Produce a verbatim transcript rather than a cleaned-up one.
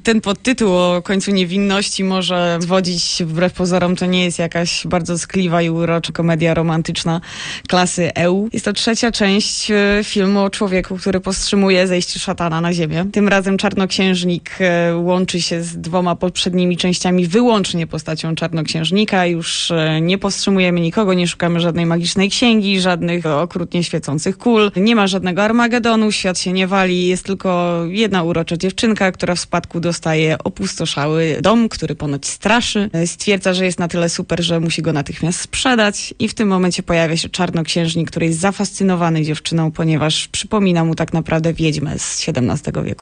ten podtytuł o końcu niewinności może zwodzić, wbrew pozorom to nie jest jakaś bardzo skliwa i urocza komedia romantyczna klasy E U. Jest to trzecia część filmu o człowieku, który powstrzymuje zejście szatana na ziemię. Tym razem Czarnoksiężnik łączy się z dwoma poprzednimi częściami wyłącznie postacią Czarnoksiężnika. Już nie powstrzymujemy nikogo, nie szukamy żadnej magicznej księgi, żadnych okrutnie świecących kul. Nie ma żadnego Armagedonu, świat się nie wali. Jest tylko jedna urocza dziewczynka, która w spadku dostaje opustoszały dom, który ponoć straszy. Stwierdza, że jest na tyle super, że musi go natychmiast sprzedać i w tym momencie pojawia się Czarnoksiężnik, który jest zafascynowany dziewczyną, ponieważ przypomina mu tak naprawdę wiedźmę z siedemnastego wieku.